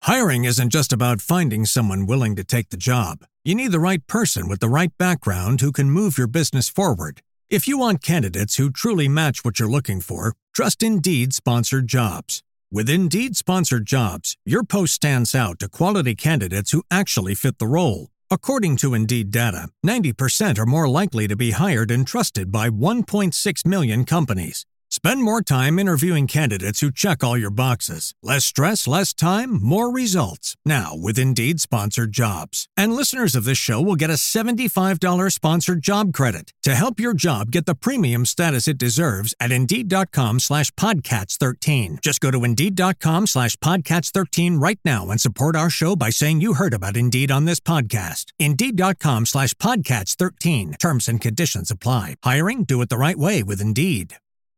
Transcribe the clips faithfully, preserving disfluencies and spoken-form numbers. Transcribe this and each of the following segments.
Hiring isn't just about finding someone willing to take the job. You need the right person with the right background who can move your business forward. If you want candidates who truly match what you're looking for, trust Indeed Sponsored Jobs. With Indeed Sponsored Jobs, your post stands out to quality candidates who actually fit the role. According to Indeed data, ninety percent are more likely to be hired and trusted by one point six million companies. Spend more time interviewing candidates who check all your boxes. Less stress, less time, more results. Now with Indeed Sponsored Jobs. And listeners of this show will get a seventy-five dollars sponsored job credit to help your job get the premium status it deserves at Indeed.com slash Podcats13. Just go to Indeed.com slash Podcats13 right now and support our show by saying you heard about Indeed on this podcast. Indeed.com slash Podcats13. Terms and conditions apply. Hiring? Do it the right way with Indeed.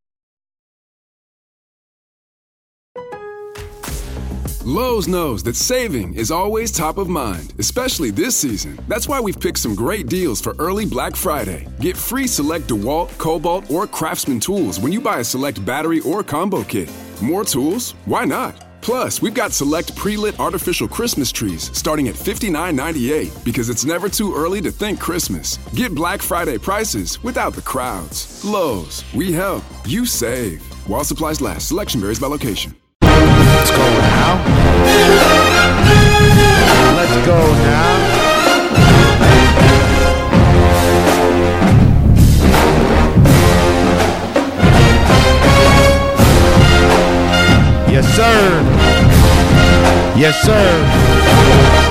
Lowe's knows that saving is always top of mind, especially this season. That's why we've picked some great deals for early Black Friday. Get free select DeWalt, Cobalt, or Craftsman tools when you buy a select battery or combo kit. More tools? Why not? Plus, we've got select pre-lit artificial Christmas trees starting at fifty-nine ninety-eight because it's never too early to think Christmas. Get Black Friday prices without the crowds. Lowe's, we help, you save. While supplies last, selection varies by location. Let's go now. Let's go now. Yes, sir. Yes, sir.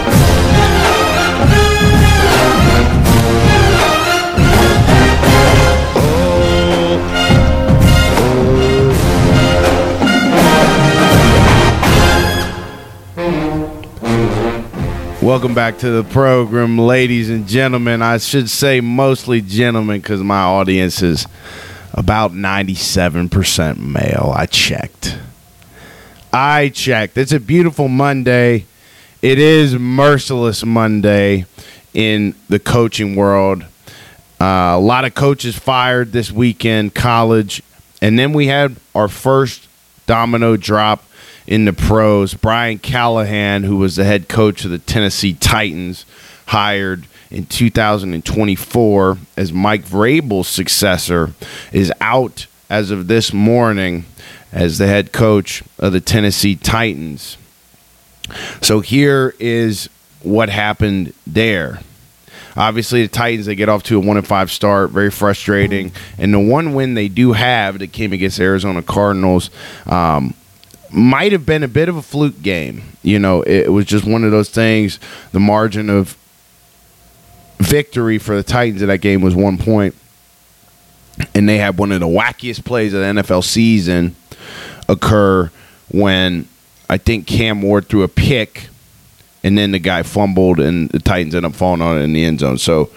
Welcome back to the program, ladies and gentlemen. I should say mostly gentlemen because my audience is about ninety-seven percent male. I checked. I checked. It's a beautiful Monday. It is Merciless Monday in the coaching world. Uh, a lot of coaches fired this weekend, college. And then we had our first domino drop in the pros. Brian Callahan, who was the head coach of the Tennessee Titans, hired in two thousand twenty-four as Mike Vrabel's successor, is out as of this morning as the head coach of the Tennessee Titans. So here is what happened there. Obviously, the Titans, they get off to a one and five start, very frustrating. And the one win they do have that came against Arizona Cardinals um, might have been a bit of a fluke game. You know, it was just one of those things. The margin of victory for the Titans in that game was one point. And they had one of the wackiest plays of the N F L season occur when I think Cam Ward threw a pick, and then the guy fumbled, and the Titans ended up falling on it in the end zone. So,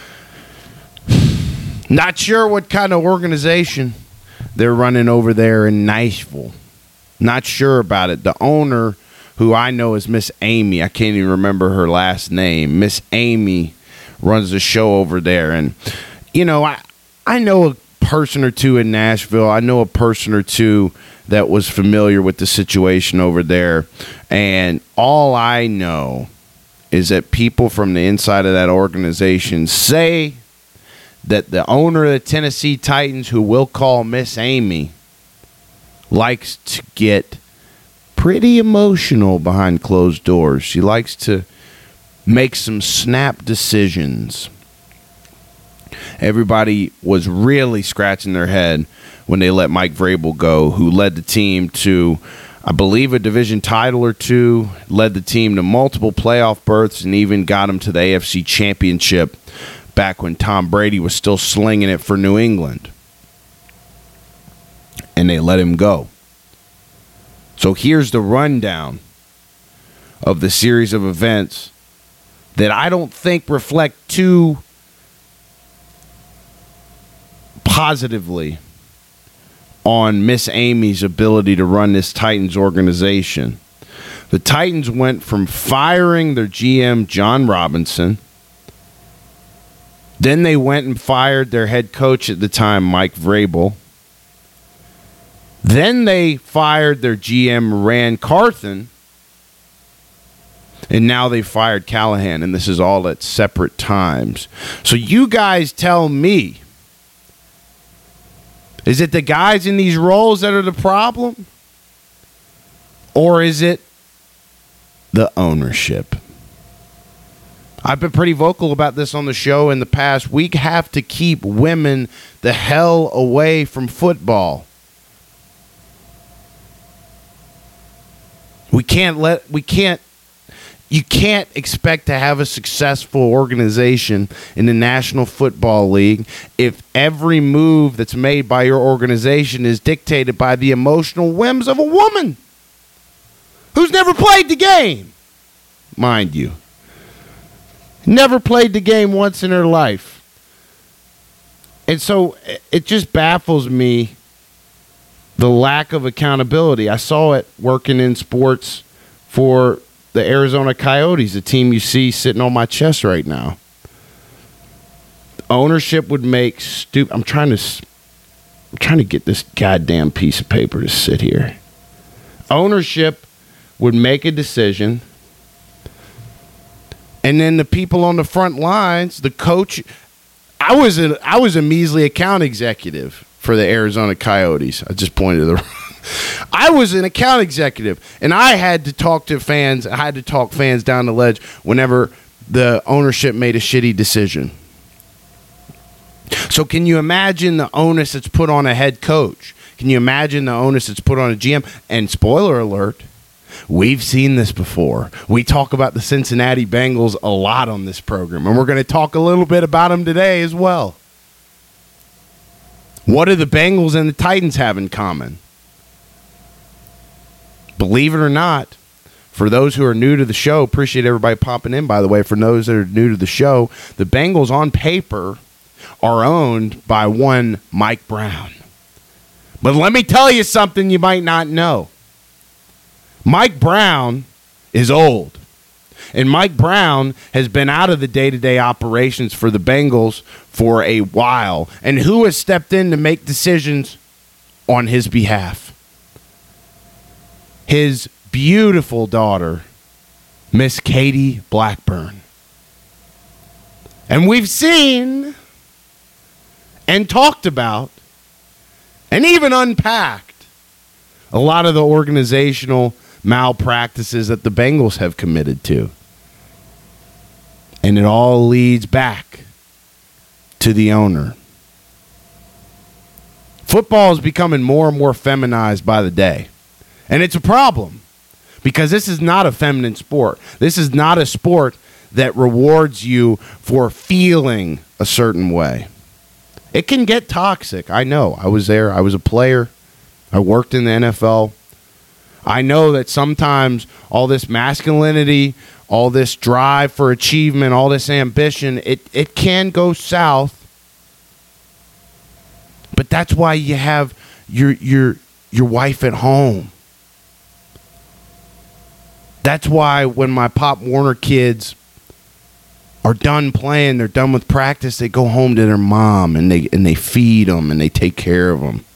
not sure what kind of organization they're running over there in Nashville. Not sure about it. The owner, who I know is Miss Amy, I can't even remember her last name. Miss Amy runs the show over there. And, you know, I, I know a person or two in Nashville. I know a person or two that was familiar with the situation over there. And all I know is that people from the inside of that organization say that the owner of the Tennessee Titans, who we'll call Miss Amy, likes to get pretty emotional behind closed doors. She likes to make some snap decisions. Everybody was really scratching their head when they let Mike Vrabel go, who led the team to, I believe, a division title or two, led the team to multiple playoff berths, and even got them to the A F C Championship back when Tom Brady was still slinging it for New England. And they let him go. So here's the rundown of the series of events that I don't think reflect too positively on Miss Amy's ability to run this Titans organization. The Titans went from firing their G M, John Robinson. Then they went and fired their head coach at the time, Mike Vrabel. Then they fired their G M, Ran Carthon. And now they fired Callahan, and this is all at separate times. So you guys tell me, is it the guys in these roles that are the problem? Or is it the ownership? I've been pretty vocal about this on the show in the past. We have to keep women the hell away from football. We can't let, we can't, you can't expect to have a successful organization in the National Football League if every move that's made by your organization is dictated by the emotional whims of a woman who's never played the game, mind you. Never played the game once in her life. And so it just baffles me, the lack of accountability. I saw it working in sports for the Arizona Coyotes, the team you see sitting on my chest right now. Ownership would make stupid. I'm trying to, I'm trying to get this goddamn piece of paper to sit here. Ownership would make a decision, and then the people on the front lines, the coach. I was a I was a measly account executive for the Arizona Coyotes. I just pointed to the. I was an account executive, and I had to talk to fans. I had to talk fans down the ledge whenever the ownership made a shitty decision. So can you imagine the onus that's put on a head coach? Can you imagine the onus that's put on a G M? And spoiler alert, we've seen this before. We talk about the Cincinnati Bengals a lot on this program, and we're going to talk a little bit about them today as well. What do the Bengals and the Titans have in common? Believe it or not, for those who are new to the show, appreciate everybody popping in, by the way. For those that are new to the show, the Bengals on paper are owned by one Mike Brown. But let me tell you something you might not know. Mike Brown is old. And Mike Brown has been out of the day-to-day operations for the Bengals for a while. And who has stepped in to make decisions on his behalf? His beautiful daughter, Miss Katie Blackburn. And we've seen and talked about and even unpacked a lot of the organizational malpractices that the Bengals have committed to. And it all leads back to the owner. Football is becoming more and more feminized by the day. And it's a problem because this is not a feminine sport. This is not a sport that rewards you for feeling a certain way. It can get toxic. I know. I was there. I was a player. I worked in the N F L. I know that sometimes all this masculinity, all this drive for achievement, all this ambition, it, it can go south. But that's why you have your your your wife at home. That's why when my Pop Warner kids are done playing, they're done with practice, they go home to their mom and they and they feed them and they take care of them.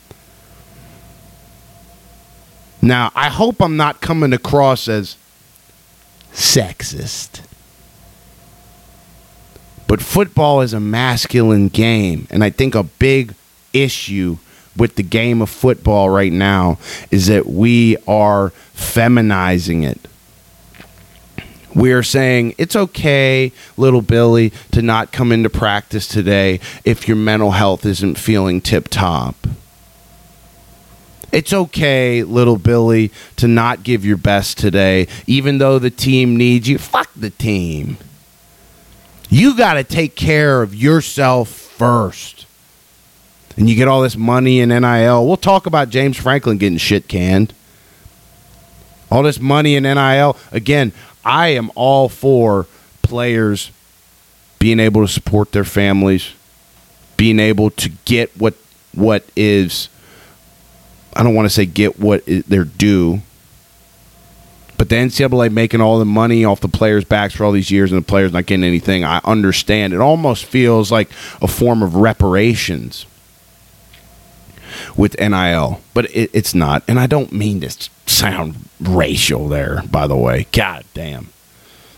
Now, I hope I'm not coming across as sexist. But football is a masculine game, and I think a big issue with the game of football right now is that we are feminizing it. We are saying it's okay, little Billy, to not come into practice today if your mental health isn't feeling tip-top. It's okay, little Billy, to not give your best today, even though the team needs you. Fuck the team. You got to take care of yourself first. And you get all this money in N I L. We'll talk about James Franklin getting shit canned. All this money in N I L. Again, I am all for players being able to support their families, being able to get what what is, I don't want to say get what is their due, but the N C double A making all the money off the players' backs for all these years and the players not getting anything, I understand. It almost feels like a form of reparations with N I L, but it, it's not. And I don't mean to sound racial there, by the way. God damn.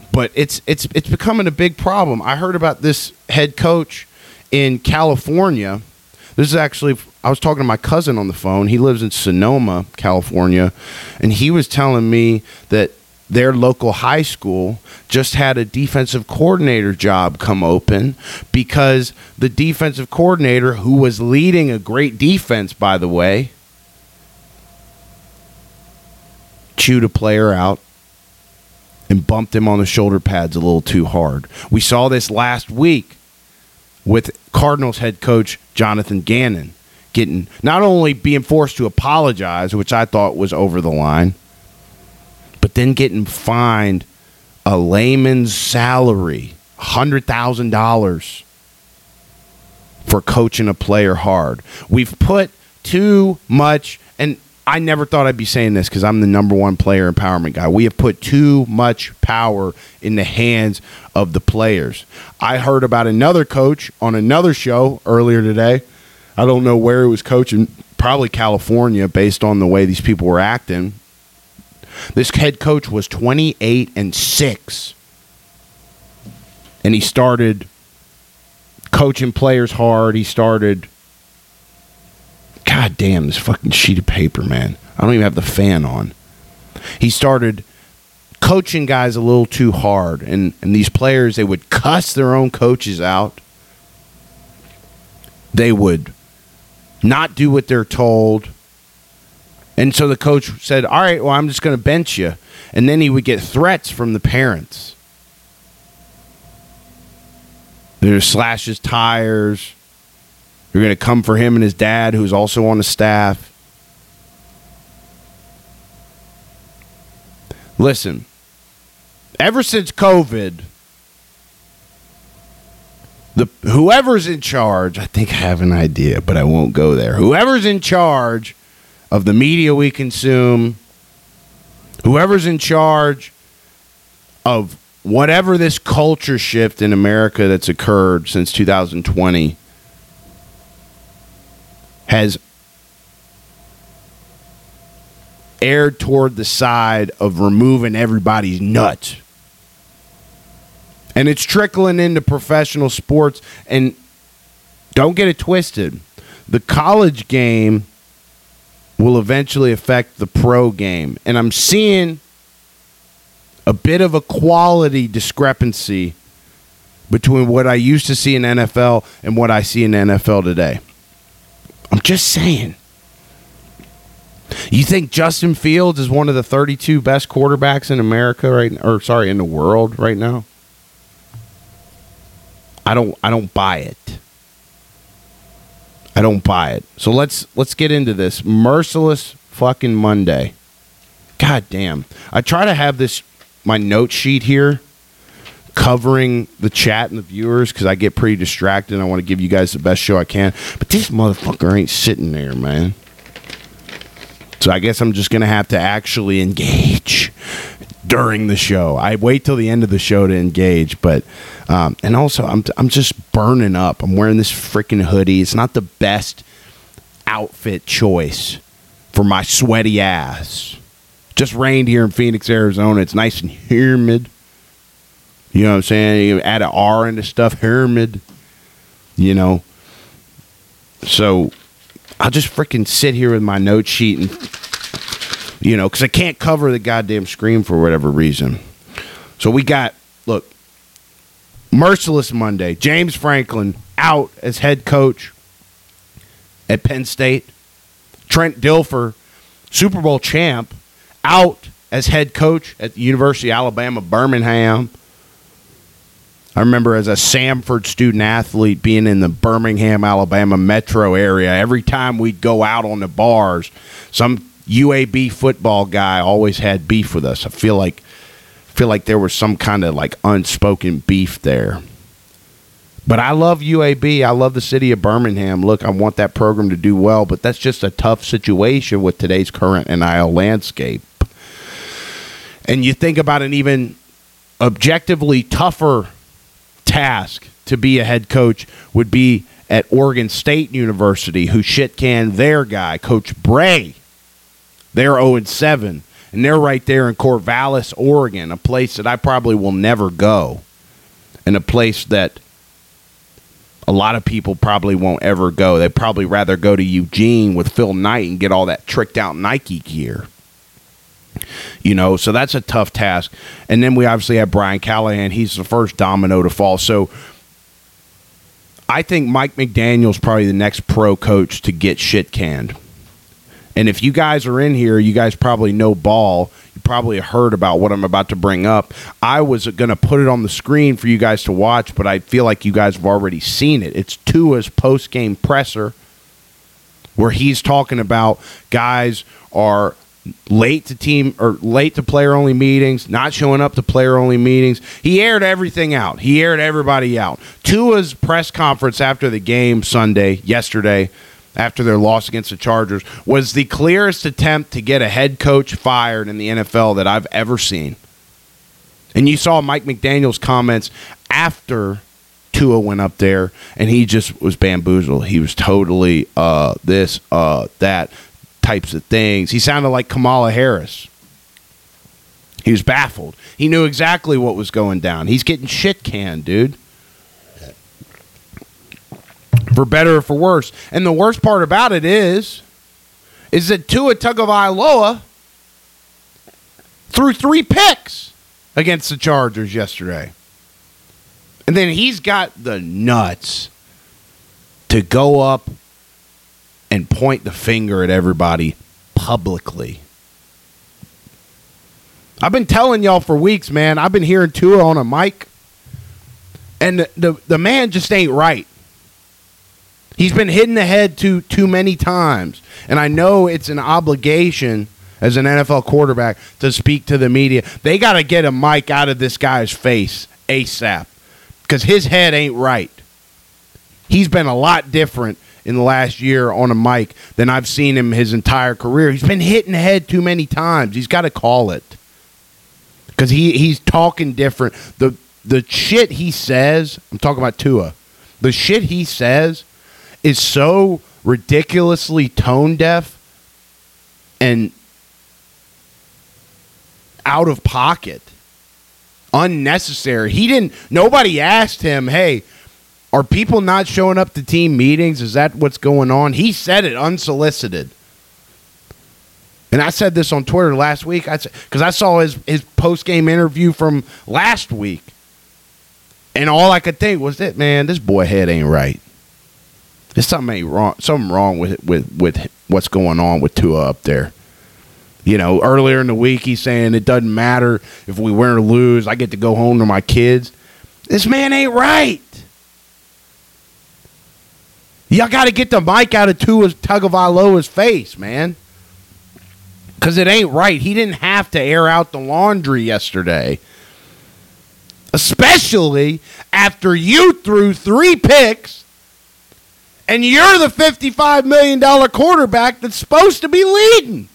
But it's it's it's becoming a big problem. I heard about this head coach in California. This is actually, I was talking to my cousin on the phone. He lives in Sonoma, California, and he was telling me that their local high school just had a defensive coordinator job come open because the defensive coordinator, who was leading a great defense, by the way, chewed a player out and bumped him on the shoulder pads a little too hard. We saw this last week with Cardinals head coach Jonathan Gannon getting, not only being forced to apologize, which I thought was over the line, but then getting fined a layman's salary, one hundred thousand dollars, for coaching a player hard. We've put too much, and I never thought I'd be saying this because I'm the number one player empowerment guy. We have put too much power in the hands of the players. I heard about another coach on another show earlier today. I don't know where he was coaching, probably California, based on the way these people were acting. This head coach was twenty-eight and six, and he started coaching players hard. He started, God damn, this fucking sheet of paper, man. I don't even have the fan on. He started coaching guys a little too hard, and, and these players, they would cuss their own coaches out. They would not do what they're told. And so the coach said, all right, well, I'm just going to bench you. And then he would get threats from the parents. They're going to slash his tires. They're going to come for him and his dad, who's also on the staff. Listen, ever since COVID, the whoever's in charge, I think I have an idea, but I won't go there. Whoever's in charge of the media we consume, whoever's in charge of whatever this culture shift in America that's occurred since two thousand twenty has erred toward the side of removing everybody's nuts. And it's trickling into professional sports. And don't get it twisted. The college game will eventually affect the pro game. And I'm seeing a bit of a quality discrepancy between what I used to see in N F L and what I see in N F L today. I'm just saying. You think Justin Fields is one of the thirty-two best quarterbacks in America right now, or sorry, in the world right now? I don't I don't buy it. I don't buy it. So let's let's get into this. Merciless fucking Monday. God damn. I try to have this, my note sheet here, covering the chat and the viewers because I get pretty distracted and I want to give you guys the best show I can. But this motherfucker ain't sitting there, man. So I guess I'm just going to have to actually engage during the show. I wait till the end of the show to engage, but um, and also I'm I'm just burning up. I'm wearing this freaking hoodie. It's not the best outfit choice for my sweaty ass. Just rained here in Phoenix, Arizona. It's nice and humid. You know what I'm saying? You add an R into stuff, humid. You know. So I'll just freaking sit here with my note sheet and, you know, because I can't cover the goddamn screen for whatever reason. So we got, look, Merciless Monday. James Franklin out as head coach at Penn State. Trent Dilfer, Super Bowl champ, out as head coach at the University of Alabama, Birmingham. I remember as a Samford student athlete being in the Birmingham, Alabama metro area, every time we'd go out on the bars, some U A B football guy always had beef with us. I feel like feel like there was some kind of like unspoken beef there. But I love U A B. I love the city of Birmingham. Look, I want that program to do well, but that's just a tough situation with today's current N I L landscape. And you think about an even objectively tougher task to be a head coach would be at Oregon State University, who shit-canned their guy, Coach Bray. They're oh and seven. And they're right there in Corvallis, Oregon, a place that I probably will never go, and a place that a lot of people probably won't ever go. They'd probably rather go to Eugene with Phil Knight and get all that tricked out Nike gear. You know, so that's a tough task. And then we obviously have Brian Callahan. He's the first domino to fall. So I think Mike McDaniel's probably the next pro coach to get shit canned. And if you guys are in here, you guys probably know ball. You probably heard about what I'm about to bring up. I was going to put it on the screen for you guys to watch, but I feel like you guys have already seen it. It's Tua's post-game presser where he's talking about guys are late to team or late to player-only meetings, not showing up to player-only meetings. He aired everything out. He aired everybody out. Tua's press conference after the game Sunday, yesterday, after their loss against the Chargers, was the clearest attempt to get a head coach fired in the N F L that I've ever seen. And you saw Mike McDaniel's comments after Tua went up there, and he just was bamboozled. He was totally uh, this, uh, that, types of things. He sounded like Kamala Harris. He was baffled. He knew exactly what was going down. He's getting shit canned, dude. For better or for worse. And the worst part about it is, is that Tua Tagovailoa threw three picks against the Chargers yesterday. And then he's got the nuts to go up and point the finger at everybody publicly. I've been telling y'all for weeks, man. I've been hearing Tua on a mic, and the, the, the man just ain't right. He's been hit in the head too, too many times, and I know it's an obligation as an N F L quarterback to speak to the media. They got to get a mic out of this guy's face ASAP because his head ain't right. He's been a lot different in the last year on a mic than I've seen him his entire career. He's been hit in the head too many times. He's got to call it because he, he's talking different. The, the shit he says, I'm talking about Tua, the shit he says is so ridiculously tone deaf and out of pocket, unnecessary. He didn't, nobody asked him, hey, are people not showing up to team meetings? Is that what's going on? He said it unsolicited. And I said this on Twitter last week I because I saw his, his post-game interview from last week. And all I could think was that, man, this boy head ain't right. There's something ain't wrong. Something wrong with with with what's going on with Tua up there. You know, earlier in the week he's saying it doesn't matter if we win or lose. I get to go home to my kids. This man ain't right. Y'all got to get the mic out of Tua Tagovailoa's face, man. Because it ain't right. He didn't have to air out the laundry yesterday. Especially after you threw three picks and you're the fifty-five million dollars quarterback that's supposed to be leading.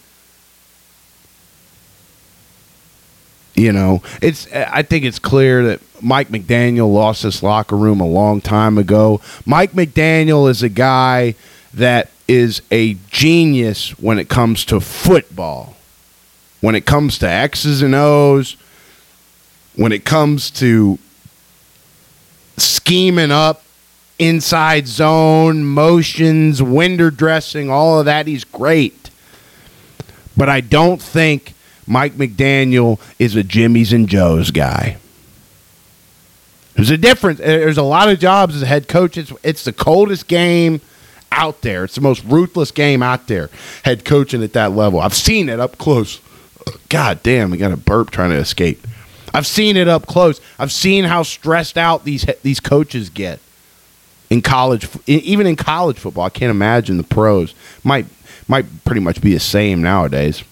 You know, it's. I think it's clear that Mike McDaniel lost this locker room a long time ago. Mike McDaniel is a guy that is a genius when it comes to football, when it comes to X's and O's, when it comes to scheming up inside zone, motions, window dressing, all of that. He's great. But I don't think Mike McDaniel is a Jimmy's and Joe's guy. There's a difference. There's a lot of jobs as a head coach. It's, it's the coldest game out there. It's the most ruthless game out there, head coaching at that level. I've seen it up close. God damn, I got a burp trying to escape. I've seen it up close. I've seen how stressed out these these coaches get in college, even in college football. I can't imagine the pros. Might might pretty much be the same nowadays.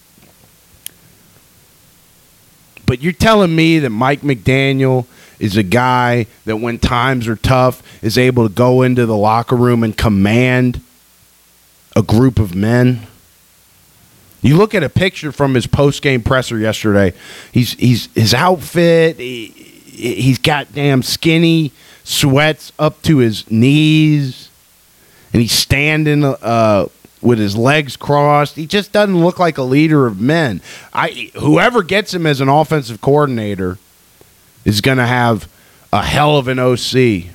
But you're telling me that Mike McDaniel is a guy that when times are tough is able to go into the locker room and command a group of men? You look at a picture from his post-game presser yesterday. He's he's his outfit. He, he's got damn skinny sweats up to his knees, and he's standing uh, with his legs crossed. He just doesn't look like a leader of men. I whoever gets him as an offensive coordinator is going to have a hell of an O C.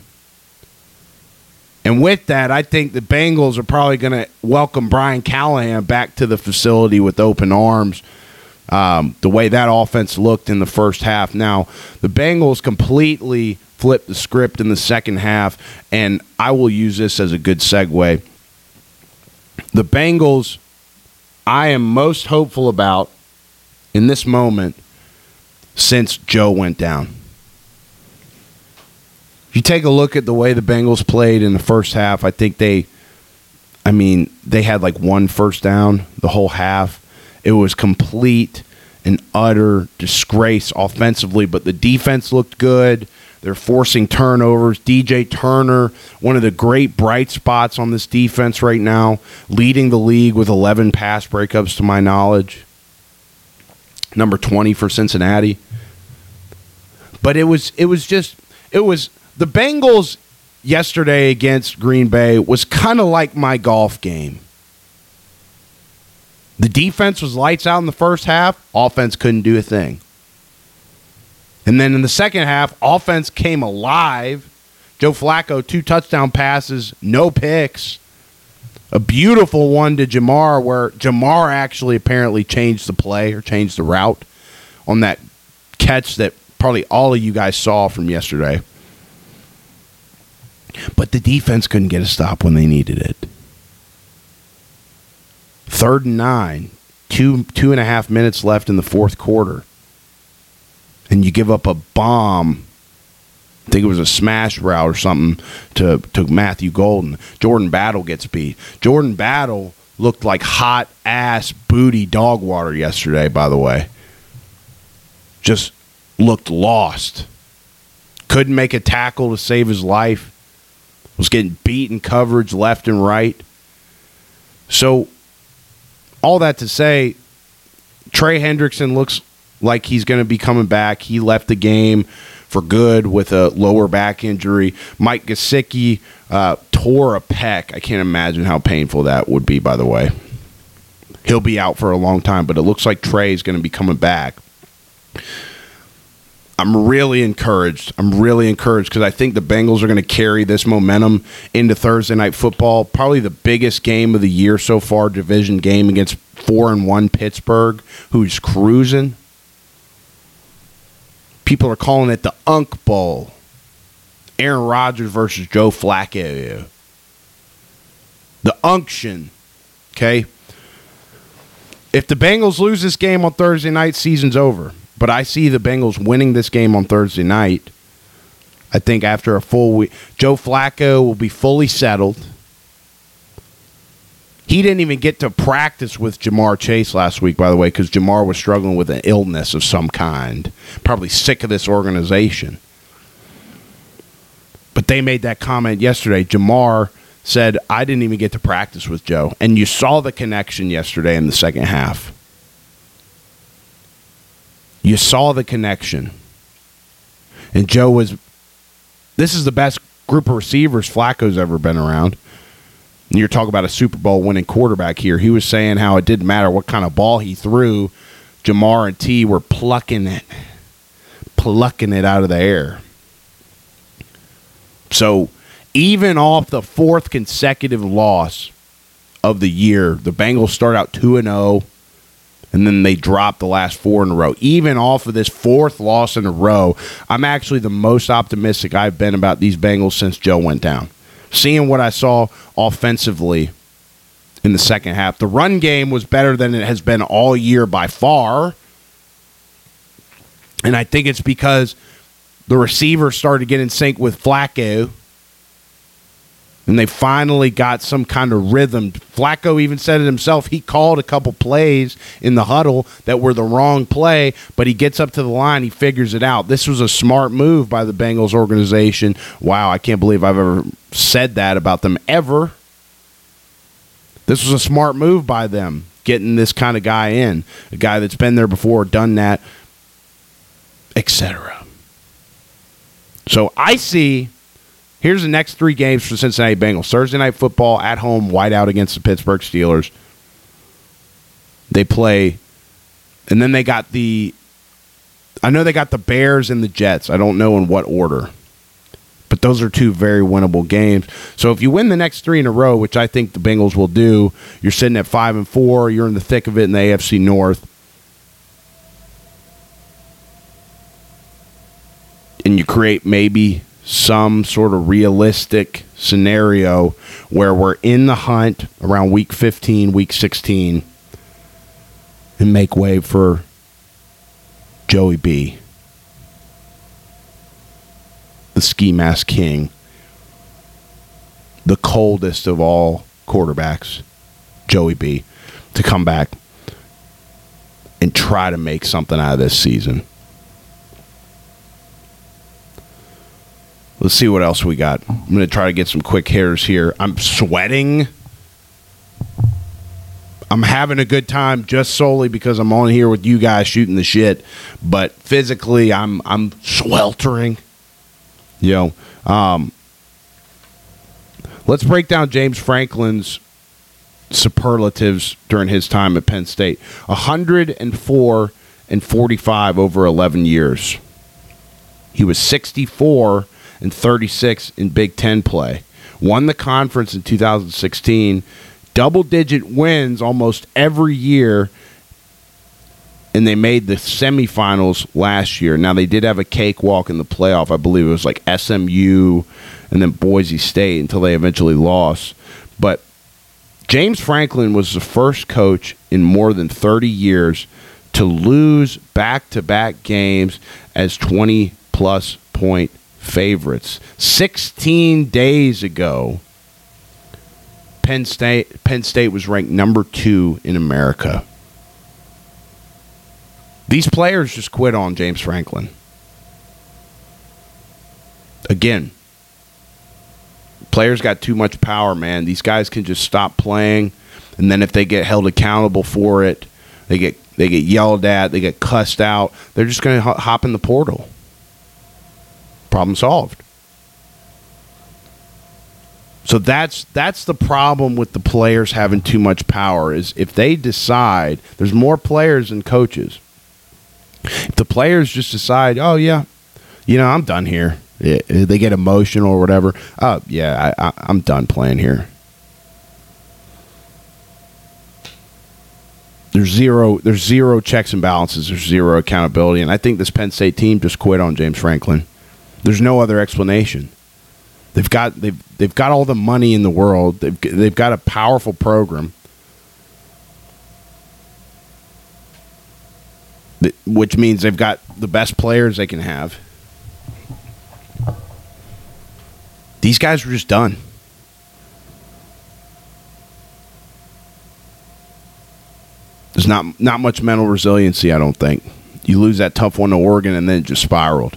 And with that, I think the Bengals are probably going to welcome Brian Callahan back to the facility with open arms. Um, the way that offense looked in the first half. Now, the Bengals completely flipped the script in the second half, and I will use this as a good segue. The Bengals, I am most hopeful about in this moment since Joe went down. If you take a look at the way the Bengals played in the first half, I think they, I mean, they had like one first down the whole half. It was complete and utter disgrace offensively, but the defense looked good. They're forcing turnovers. D J Turner, one of the great bright spots on this defense right now, leading the league with eleven pass breakups to my knowledge. Number twenty for Cincinnati. But it was it was just it was the Bengals yesterday against Green Bay was kind of like my golf game. The defense was lights out in the first half. Offense couldn't do a thing. And then in the second half, offense came alive. Joe Flacco, two touchdown passes, no picks. A beautiful one to Jamar where Jamar actually apparently changed the play or changed the route on that catch that probably all of you guys saw from yesterday. But the defense couldn't get a stop when they needed it. Third and nine, two two and a half minutes left in the fourth quarter. And you give up a bomb, I think it was a smash route or something, to, to Matthew Golden. Jordan Battle gets beat. Jordan Battle looked like hot-ass booty dog water yesterday, by the way. Just looked lost. Couldn't make a tackle to save his life. Was getting beat in coverage left and right. So, all that to say, Trey Hendrickson looks like he's going to be coming back. He left the game for good with a lower back injury. Mike Gesicki uh, tore a pec. I can't imagine how painful that would be, by the way. He'll be out for a long time, but it looks like Trey is going to be coming back. I'm really encouraged. I'm really encouraged because I think the Bengals are going to carry this momentum into Thursday Night Football. Probably the biggest game of the year so far, division game against four and one Pittsburgh, who's cruising. People are calling it the Unk Bowl. Aaron Rodgers versus Joe Flacco. The unction. Okay? If the Bengals lose this game on Thursday night, season's over. But I see the Bengals winning this game on Thursday night. I think after a full week, Joe Flacco will be fully settled. He didn't even get to practice with Jamar Chase last week, by the way, because Jamar was struggling with an illness of some kind. Probably sick of this organization. But they made that comment yesterday. Jamar said, I didn't even get to practice with Joe. And you saw the connection yesterday in the second half. You saw the connection. And Joe was, this is the best group of receivers Flacco's ever been around. And you're talking about a Super Bowl winning quarterback here. He was saying how it didn't matter what kind of ball he threw. Jamar and T were plucking it. Plucking it out of the air. So, even off the fourth consecutive loss of the year, the Bengals start out two and oh. And then they dropped the last four in a row. Even off of this fourth loss in a row, I'm actually the most optimistic I've been about these Bengals since Joe went down. Seeing what I saw offensively in the second half. The run game was better than it has been all year by far. And I think it's because the receivers started to get in sync with Flacco. And they finally got some kind of rhythm. Flacco even said it himself. He called a couple plays in the huddle that were the wrong play, but he gets up to the line, he figures it out. This was a smart move by the Bengals organization. Wow, I can't believe I've ever said that about them ever. This was a smart move by them, getting this kind of guy in, a guy that's been there before, done that, et cetera. So I see Here's the next three games for the Cincinnati Bengals. Thursday Night Football at home, whiteout against the Pittsburgh Steelers. They play, and then they got the, I know they got the Bears and the Jets. I don't know in what order. But those are two very winnable games. So if you win the next three in a row, which I think the Bengals will do, you're sitting at five and four. You're in the thick of it in the A F C North. And you create maybe some sort of realistic scenario where we're in the hunt around week fifteen, week sixteen, and make way for Joey B, the ski mask king, the coldest of all quarterbacks, Joey B, to come back and try to make something out of this season. Let's see what else we got. I'm going to try to get some quick hitters here. I'm sweating. I'm having a good time just solely because I'm on here with you guys shooting the shit. But physically, I'm I'm sweltering. You know, um, let's break down James Franklin's superlatives during his time at Penn State. one hundred four and forty-five over eleven years. He was sixty-four and thirty-six in Big Ten play. Won the conference in two thousand sixteen. Double-digit wins almost every year, and they made the semifinals last year. Now, they did have a cakewalk in the playoff. I believe it was like S M U and then Boise State until they eventually lost. But James Franklin was the first coach in more than thirty years to lose back-to-back games as twenty-plus point favorites. sixteen days ago, Penn State, Penn State was ranked number two in America. These players just quit on James Franklin. Again, players got too much power, man. These guys can just stop playing, and then if they get held accountable for it, they get they get yelled at, they get cussed out, they're just going to hop in the portal. Problem solved. So that's that's the problem with the players having too much power, is if they decide, there's more players than coaches. If the players just decide, oh, yeah, you know, I'm done here. They get emotional or whatever. Oh, yeah, I, I, I'm done playing here. There's zero, there's zero checks and balances. There's zero accountability. And I think this Penn State team just quit on James Franklin. There's no other explanation. They've got they've they've got all the money in the world. They've they've got a powerful program, which means they've got the best players they can have. These guys were just done. There's not not much mental resiliency, I don't think. You lose that tough one to Oregon, and then it just spiraled.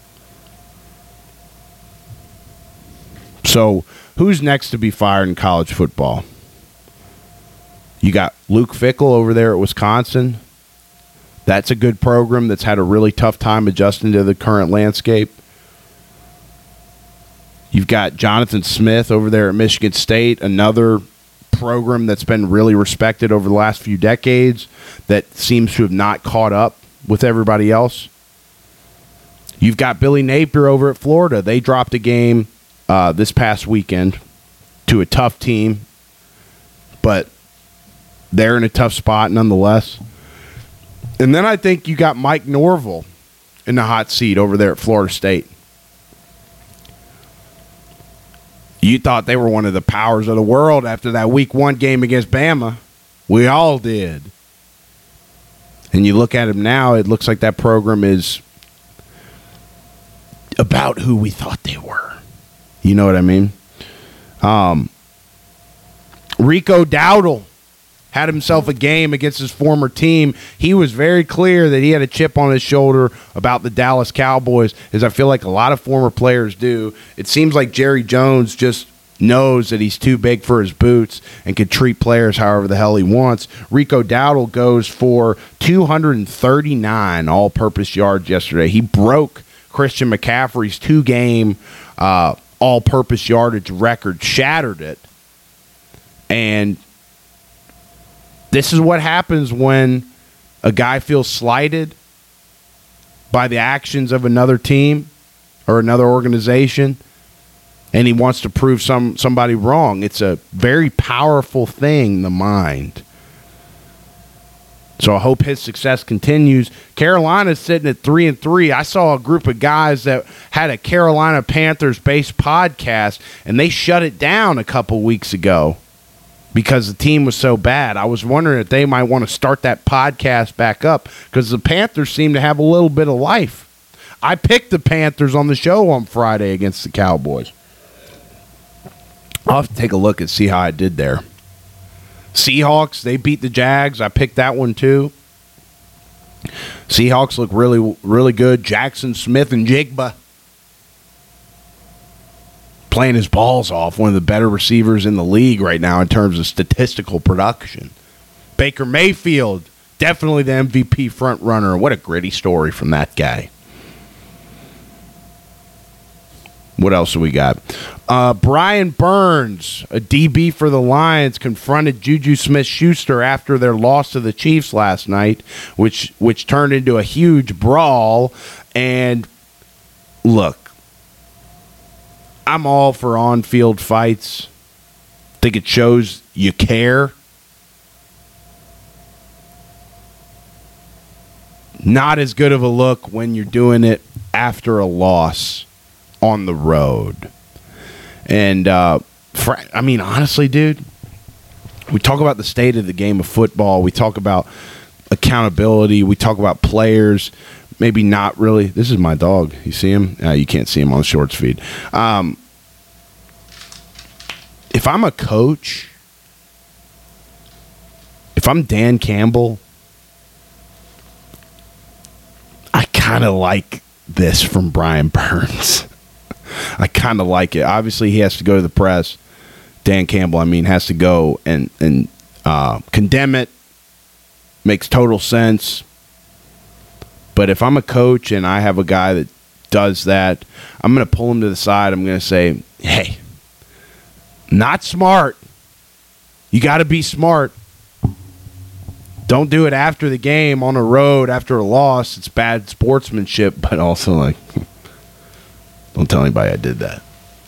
So, who's next to be fired in college football? You got Luke Fickell over there at Wisconsin. That's a good program that's had a really tough time adjusting to the current landscape. You've got Jonathan Smith over there at Michigan State, another program that's been really respected over the last few decades that seems to have not caught up with everybody else. You've got Billy Napier over at Florida. They dropped a game Uh, this past weekend to a tough team, but they're in a tough spot nonetheless. And then I think you got Mike Norvell in the hot seat over there at Florida State. You thought they were one of the powers of the world after that week one game against Bama. We all did. And you look at them now, it looks like that program is about who we thought they were. You know what I mean? Um, Rico Dowdle had himself a game against his former team. He was very clear that he had a chip on his shoulder about the Dallas Cowboys, as I feel like a lot of former players do. It seems like Jerry Jones just knows that he's too big for his boots and can treat players however the hell he wants. Rico Dowdle goes for two hundred thirty-nine all-purpose yards yesterday. He broke Christian McCaffrey's two-game uh all-purpose yardage record, shattered it. And this is what happens when a guy feels slighted by the actions of another team or another organization, and he wants to prove some somebody wrong. It's a very powerful thing, the mind. So I hope his success continues. Carolina's sitting at three and three. I saw a group of guys that had a Carolina Panthers-based podcast, and they shut it down a couple weeks ago because the team was so bad. I was wondering if they might want to start that podcast back up because the Panthers seem to have a little bit of life. I picked the Panthers on the show on Friday against the Cowboys. I'll have to take a look and see how I did there. Seahawks, they beat the Jags. I picked that one too. Seahawks look really, really good. Jackson Smith and Jigba playing his balls off. One of the better receivers in the league right now in terms of statistical production. Baker Mayfield, definitely the M V P front runner. What a gritty story from that guy. What else do we got? Uh, Brian Burns, a D B for the Lions, confronted Juju Smith-Schuster after their loss to the Chiefs last night, which which turned into a huge brawl. And look, I'm all for on-field fights. I think it shows you care. Not as good of a look when you're doing it after a loss on the road. And, uh, for, I mean, honestly, dude, we talk about the state of the game of football. We talk about accountability. We talk about players. Maybe not really. This is my dog. You see him? Uh, you can't see him on the shorts feed. Um, if I'm a coach, if I'm Dan Campbell, I kind of like this from Brian Burns. I kind of like it. Obviously, he has to go to the press. Dan Campbell, I mean, has to go and, and uh, condemn it. Makes total sense. But if I'm a coach and I have a guy that does that, I'm going to pull him to the side. I'm going to say, hey, not smart. You got to be smart. Don't do it after the game on the road after a loss. It's bad sportsmanship, but also like, don't tell anybody I did that.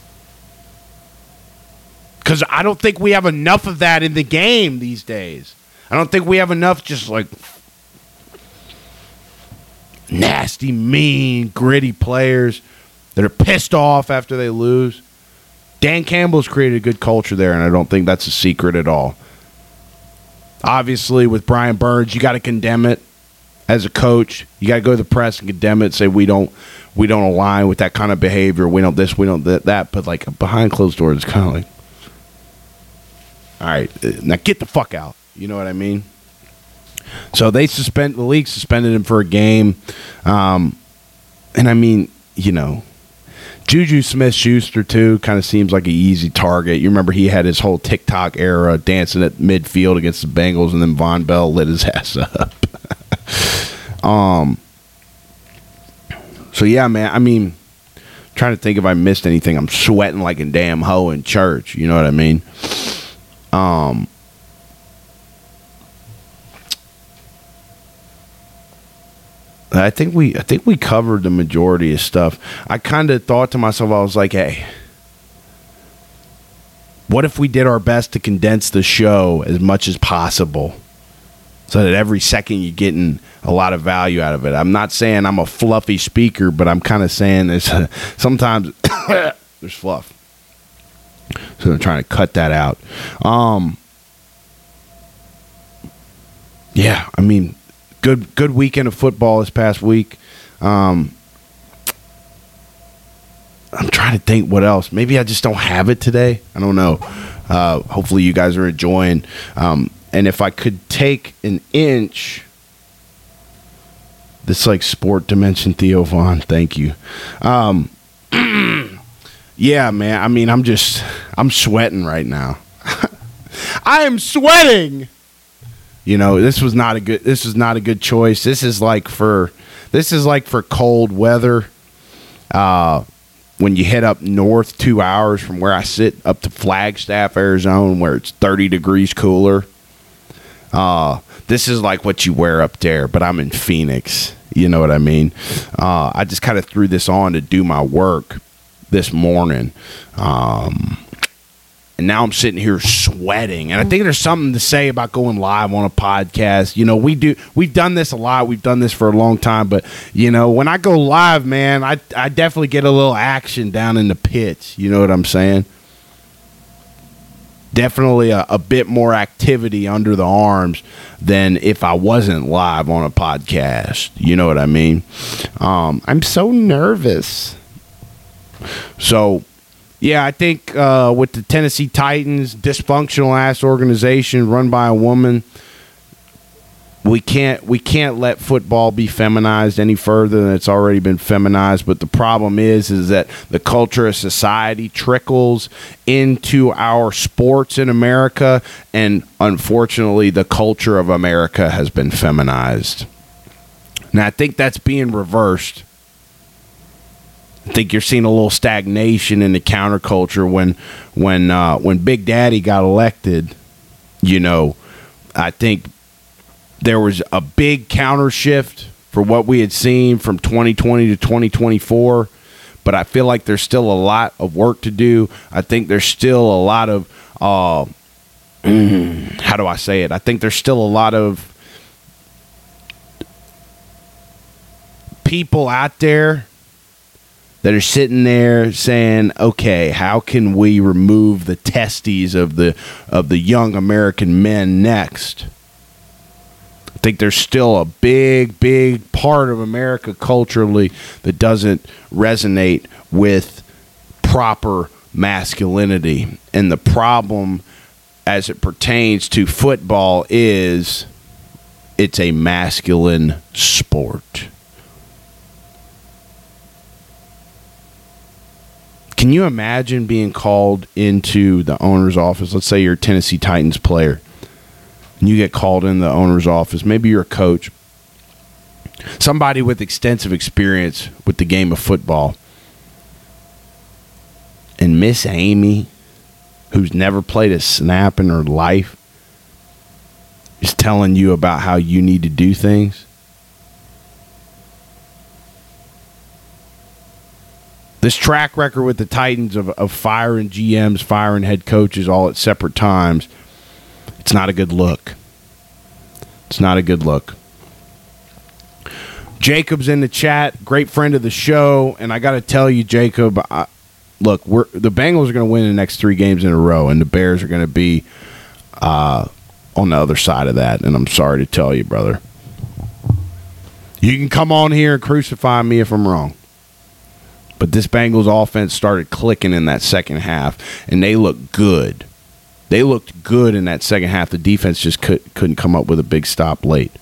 Because I don't think we have enough of that in the game these days. I don't think we have enough just like nasty, mean, gritty players that are pissed off after they lose. Dan Campbell's created a good culture there, and I don't think that's a secret at all. Obviously, with Brian Burns, you got to condemn it as a coach. You got to go to the press and condemn it, say we don't we don't align with that kind of behavior. We don't this, we don't that. that. But like behind closed doors, it's kind of like, all right, now get the fuck out. You know what I mean? So they suspend the league suspended him for a game, um, and I mean, you know, Juju Smith-Schuster too kind of seems like an easy target. You remember he had his whole TikTok era dancing at midfield against the Bengals, and then Von Bell lit his ass up. um. So yeah, man. I mean, trying to think if I missed anything. I'm sweating like a damn hoe in church. You know what I mean? Um. I think we I think we covered the majority of stuff. I kind of thought to myself, I was like, hey, what if we did our best to condense the show as much as possible so that every second you're getting a lot of value out of it? I'm not saying I'm a fluffy speaker, but I'm kind of saying there's a, sometimes there's fluff. So I'm trying to cut that out. Um, yeah, I mean, Good good weekend of football this past week. Um, I'm trying to think what else. Maybe I just don't have it today. I don't know. Uh, hopefully you guys are enjoying. Um, and if I could take an inch, this like sport dimension Theo Vaughn. Thank you. Um, yeah, man. I mean, I'm just I'm sweating right now. I am sweating. You know, this was not a good. This is not a good choice. This is like for. This is like for cold weather. Uh, when you head up north two hours from where I sit up to Flagstaff, Arizona, where it's thirty degrees cooler. Uh, this is like what you wear up there, but I'm in Phoenix. You know what I mean? Uh, I just kind of threw this on to do my work this morning. Um, and now I'm sitting here sweating. And I think there's something to say about going live on a podcast. You know, we do, we've done this a lot. We've done this for a long time. But, you know, when I go live, man, I, I definitely get a little action down in the pits. You know what I'm saying? Definitely a, a bit more activity under the arms than if I wasn't live on a podcast. You know what I mean? Um, I'm so nervous. So, yeah, I think uh, with the Tennessee Titans, dysfunctional-ass organization run by a woman, we can't we can't let football be feminized any further than it's already been feminized. But the problem is, is that the culture of society trickles into our sports in America, and unfortunately, the culture of America has been feminized. Now, I think that's being reversed. I think you're seeing a little stagnation in the counterculture when when uh, when Big Daddy got elected. You know, I think there was a big counter shift for what we had seen from twenty twenty to twenty twenty-four, but I feel like there's still a lot of work to do. I think there's still a lot of, uh, how do I say it? I think there's still a lot of people out there that are sitting there saying, okay, how can we remove the testes of the of the young American men next? I think there's still a big, big part of America culturally that doesn't resonate with proper masculinity. And the problem as it pertains to football is it's a masculine sport. Can you imagine being called into the owner's office? Let's say you're a Tennessee Titans player, and you get called in the owner's office. Maybe you're a coach, somebody with extensive experience with the game of football. And Miss Amy, who's never played a snap in her life, is telling you about how you need to do things. This track record with the Titans of, of firing G Ms, firing head coaches all at separate times, it's not a good look. It's not a good look. Jacob's in the chat, great friend of the show, and I got to tell you, Jacob, I, look, we're, the Bengals are going to win the next three games in a row, and the Bears are going to be uh, on the other side of that, and I'm sorry to tell you, brother. You can come on here and crucify me if I'm wrong. But this Bengals offense started clicking in that second half, and they looked good. They looked good in that second half. The defense just could, couldn't come up with a big stop late.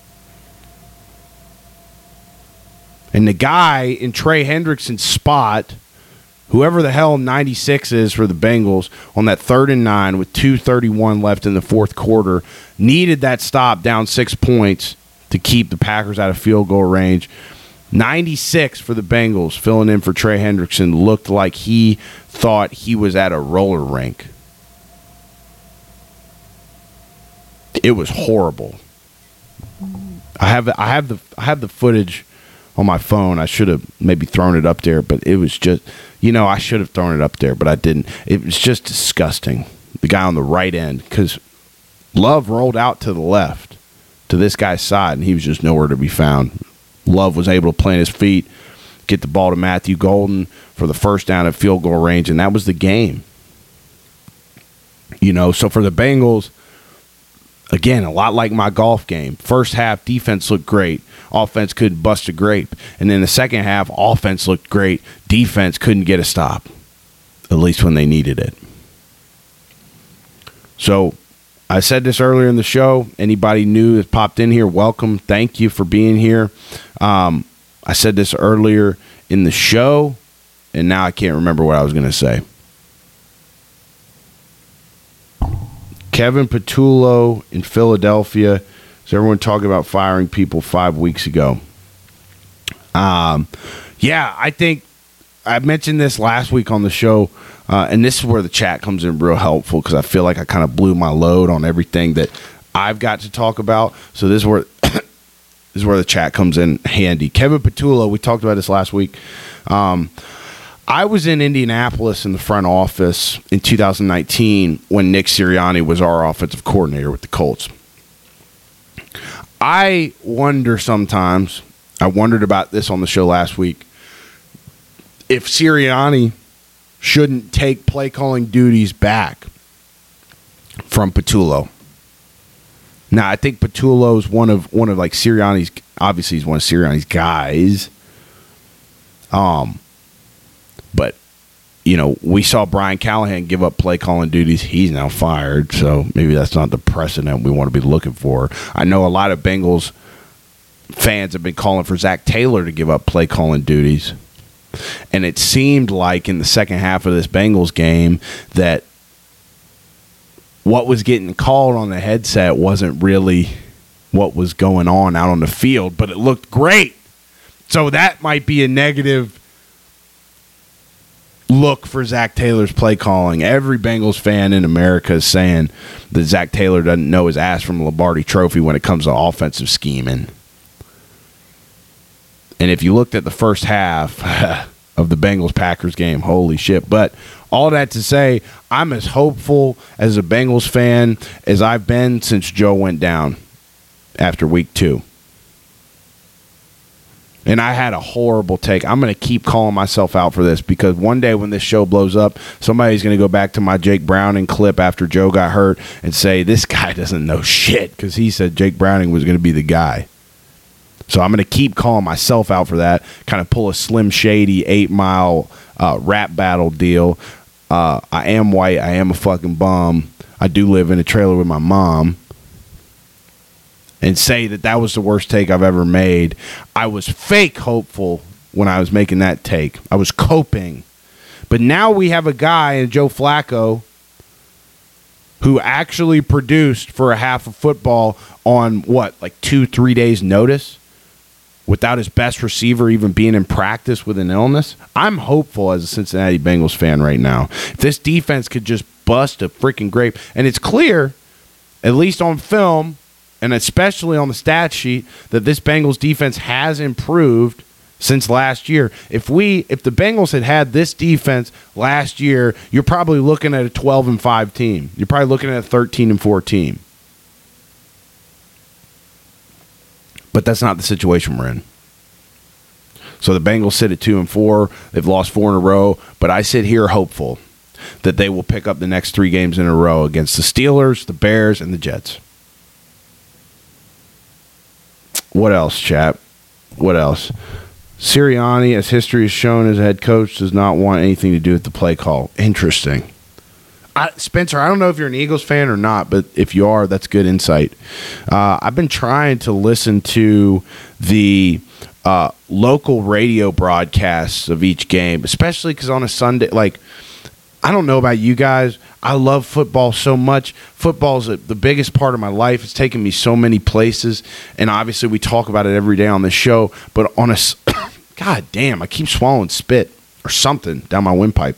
And the guy in Trey Hendrickson's spot, whoever the hell ninety-six is for the Bengals, on that third and nine with two thirty-one left in the fourth quarter, needed that stop down six points to keep the Packers out of field goal range. ninety-six for the Bengals, filling in for Trey Hendrickson, looked like he thought he was at a roller rink. It was horrible. I have I have the I have the footage on my phone. I should have maybe thrown it up there, but it was just, you know, I should have thrown it up there, but I didn't. It was just disgusting. The guy on the right end, because Love rolled out to the left to this guy's side, and he was just nowhere to be found. Love was able to plant his feet, get the ball to Matthew Golden for the first down at field goal range, and that was the game. You know, so for the Bengals, again, a lot like my golf game. First half, defense looked great. Offense couldn't bust a grape. And then the second half, offense looked great. Defense couldn't get a stop, at least when they needed it. So I said this earlier in the show. Anybody new that popped in here, welcome. Thank you for being here. Um, I said this earlier in the show, and now I can't remember what I was going to say. Kevin Patullo in Philadelphia. Is everyone talking about firing people five weeks ago? Um, yeah, I think I mentioned this last week on the show, uh, and this is where the chat comes in real helpful because I feel like I kind of blew my load on everything that I've got to talk about. So this is where this is where the chat comes in handy. Kevin Patullo, we talked about this last week. Um, I was in Indianapolis in the front office in two thousand nineteen when Nick Sirianni was our offensive coordinator with the Colts. I wonder sometimes, I wondered about this on the show last week, if Sirianni shouldn't take play calling duties back from Patullo. Now, I think Patullo's one of one of like Sirianni's, obviously he's one of Sirianni's guys. Um, but you know, we saw Brian Callahan give up play calling duties. He's now fired, so maybe that's not the precedent we want to be looking for. I know a lot of Bengals fans have been calling for Zach Taylor to give up play calling duties. And it seemed like in the second half of this Bengals game that what was getting called on the headset wasn't really what was going on out on the field, but it looked great. So that might be a negative look for Zach Taylor's play calling. Every Bengals fan in America is saying that Zach Taylor doesn't know his ass from a Lombardi Trophy when it comes to offensive scheming. And if you looked at the first half of the Bengals-Packers game, holy shit. But all that to say, I'm as hopeful as a Bengals fan as I've been since Joe went down after week two. And I had a horrible take. I'm going to keep calling myself out for this because one day when this show blows up, somebody's going to go back to my Jake Browning clip after Joe got hurt and say, this guy doesn't know shit because he said Jake Browning was going to be the guy. So I'm going to keep calling myself out for that, kind of pull a Slim Shady eight-mile uh, rap battle deal. Uh, I am white. I am a fucking bum. I do live in a trailer with my mom. And say that that was the worst take I've ever made. I was fake hopeful when I was making that take. I was coping. But now we have a guy in Joe Flacco who actually produced for a half of football on, what, like two, three days' notice? Without his best receiver even being in practice with an illness? I'm hopeful as a Cincinnati Bengals fan right now. If this defense could just bust a freaking grape, and it's clear, at least on film, and especially on the stat sheet, that this Bengals defense has improved since last year. If we, if the Bengals had had this defense last year, you're probably looking at a twelve and five team. You're probably looking at a thirteen and four team. But that's not the situation we're in. So the Bengals sit at two and four. They've lost four in a row. But I sit here hopeful that they will pick up the next three games in a row against the Steelers, the Bears, and the Jets. What else, chap? What else? Sirianni, as history has shown as a head coach, does not want anything to do with the play call. Interesting. I, Spencer, I don't know if you're an Eagles fan or not, but if you are, that's good insight. Uh, I've been trying to listen to the uh, local radio broadcasts of each game, especially because on a Sunday, like, I don't know about you guys. I love football so much. Football's the biggest part of my life. It's taken me so many places, and obviously we talk about it every day on the show. But on a – God damn, I keep swallowing spit or something down my windpipe.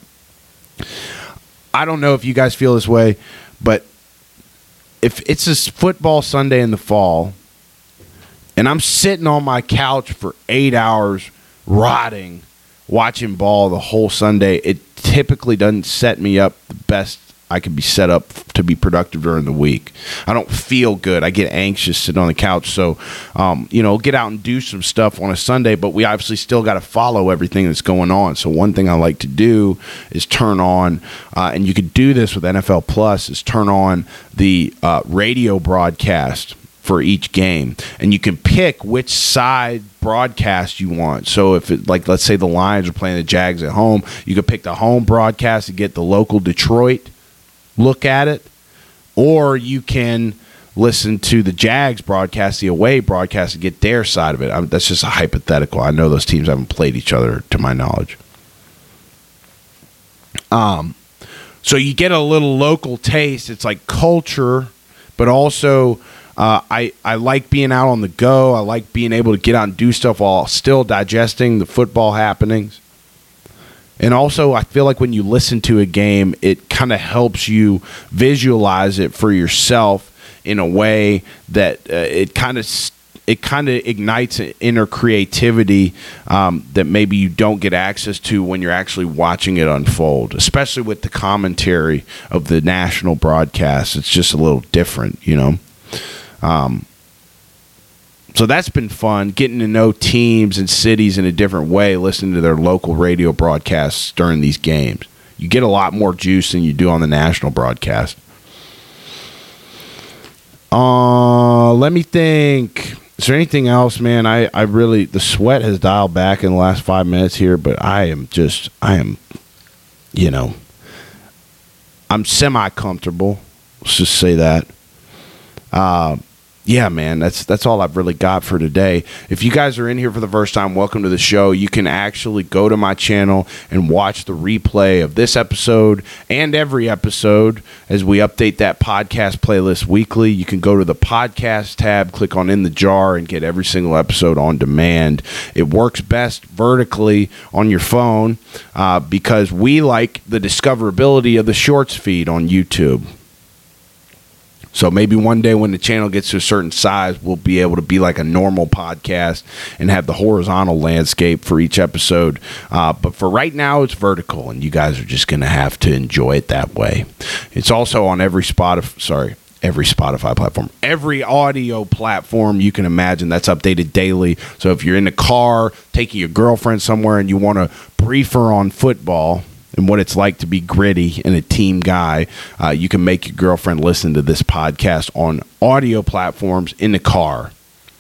I don't know if you guys feel this way, but if it's a football Sunday in the fall and I'm sitting on my couch for eight hours rotting, watching ball the whole Sunday, it typically doesn't set me up the best I could be set up to be productive during the week. I don't feel good. I get anxious sitting on the couch. So, um, you know, get out and do some stuff on a Sunday, but we obviously still got to follow everything that's going on. So one thing I like to do is turn on, uh, and you could do this with N F L Plus, is turn on the uh, radio broadcast for each game, and you can pick which side broadcast you want. So if it, like, let's say the Lions are playing the Jags at home, you could pick the home broadcast and get the local Detroit look at it, or you can listen to the Jags broadcast, the away broadcast, and get their side of it. I mean, that's just a hypothetical. I know those teams haven't played each other, to my knowledge. Um, so you get a little local taste. It's like culture, but also uh, I, I like being out on the go. I like being able to get out and do stuff while still digesting the football happenings. And also, I feel like when you listen to a game, it kind of helps you visualize it for yourself in a way that uh, it kind of it kind of ignites inner creativity um, that maybe you don't get access to when you're actually watching it unfold, especially with the commentary of the national broadcast. It's just a little different, you know. Um, so that's been fun, getting to know teams and cities in a different way, listening to their local radio broadcasts during these games. You get a lot more juice than you do on the national broadcast. Uh, let me think. Is there anything else, man? I, I really, the sweat has dialed back in the last five minutes here, but I am just, I am, you know, I'm semi-comfortable. Let's just say that. Uh, yeah, man, that's that's all I've really got for today. If you guys are in here for the first time, welcome to the show. You can actually go to my channel and watch the replay of this episode and every episode as we update that podcast playlist weekly. You can go to the podcast tab, click on In the Jar, and get every single episode on demand. It works best vertically on your phone uh, because we like the discoverability of the shorts feed on YouTube. So maybe one day when the channel gets to a certain size, we'll be able to be like a normal podcast and have the horizontal landscape for each episode. Uh, but for right now, it's vertical, and you guys are just going to have to enjoy it that way. It's also on every Spotify, sorry, every Spotify platform, every audio platform you can imagine. That's updated daily. So if you're in the car, taking your girlfriend somewhere, and you want to brief her on football and what it's like to be gritty and a team guy, uh, you can make your girlfriend listen to this podcast on audio platforms in the car.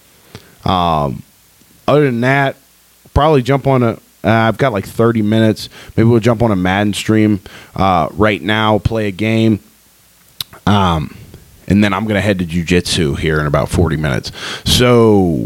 Um, other than that, probably jump on a, uh, I've got like thirty minutes. Maybe we'll jump on a Madden stream uh, right now, play a game. Um, and then I'm going to head to jiu-jitsu here in about forty minutes. So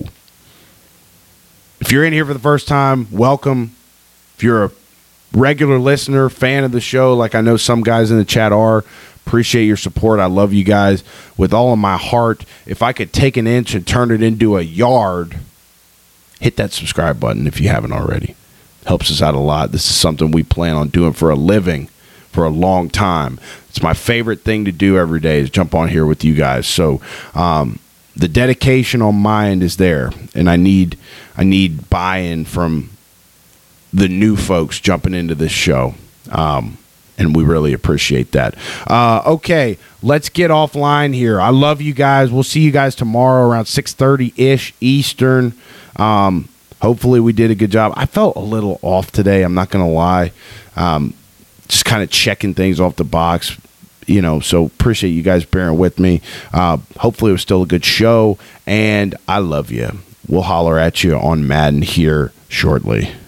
if you're in here for the first time, welcome. If you're a regular listener, fan of the show, like I know some guys in the chat are, appreciate your support. I love you guys with all of my heart. If I could take an inch and turn it into a yard, hit that subscribe button if you haven't already. Helps us out a lot. This is something we plan on doing for a living for a long time. It's my favorite thing to do every day is jump on here with you guys. So um, the dedication on my end is there, and I need I need buy-in from the new folks jumping into this show, um, and we really appreciate that. Uh, okay, let's get offline here. I love you guys. We'll see you guys tomorrow around six thirty-ish Eastern. Um, hopefully we did a good job. I felt a little off today, I'm not going to lie. Um, just kind of checking things off the box, you know, so appreciate you guys bearing with me. Uh, hopefully it was still a good show, and I love you. We'll holler at you on Madden here shortly.